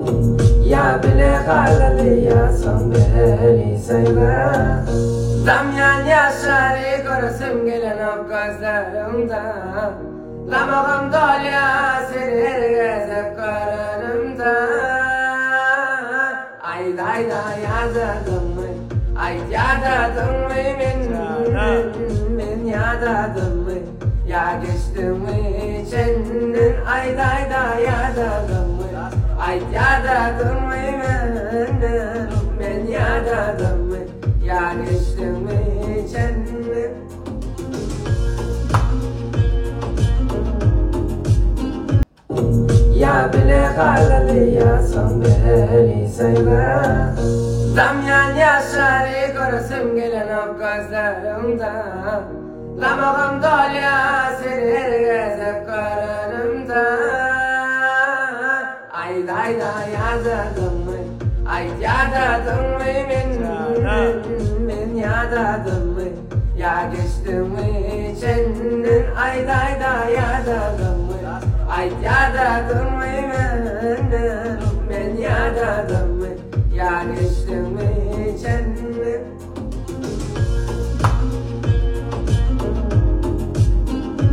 Ya bile kalıyorsun beni söyle. Damyan yaşarı görürsün gelen o gözlerimde. Lamağım dolya seni gezip karınımda. Ay day day yadadım mı? Ay yadadım mı min yadadım mı? Ya geçtim mi içinden? Ay day day yadadım mı? Ay yadadım mı min yadadım mı? Ya geçtim mi içinden? Ya bile kalıyorsun beni söyle. Damyan yaşarı görürsün gelen o gözlerimde. Lamağım dolya seni gezip karınımda. Ay day day yadadım mı? Ay yadadım mı min yadadım mı? Ya geçtim mi içinden? Ay day day yadadım mı? Ay yadadım mı min yadadım mı? Ya geçtim mi içinden?